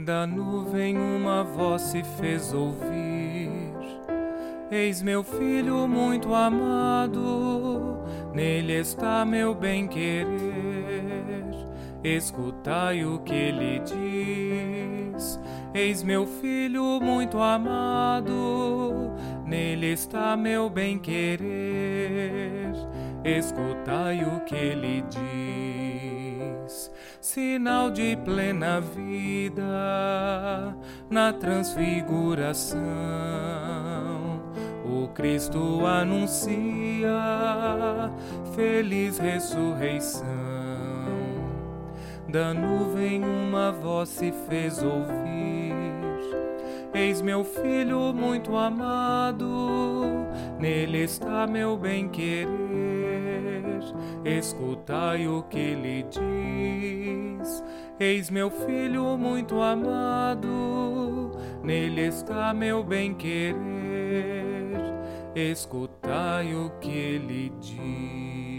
Da nuvem uma voz se fez ouvir: Eis meu filho muito amado, nele está meu bem-querer. Escutai o que ele diz: Eis meu filho muito amado, nele está meu bem-querer. Escutai o que ele diz. Sinal de plena vida na transfiguração, o Cristo anuncia feliz ressurreição. Da nuvem uma voz se fez ouvir: Eis meu filho muito amado, nele está meu bem-querer. Escutai o que ele diz: Eis meu filho muito amado, nele está meu bem-querer. Escutai o que ele diz.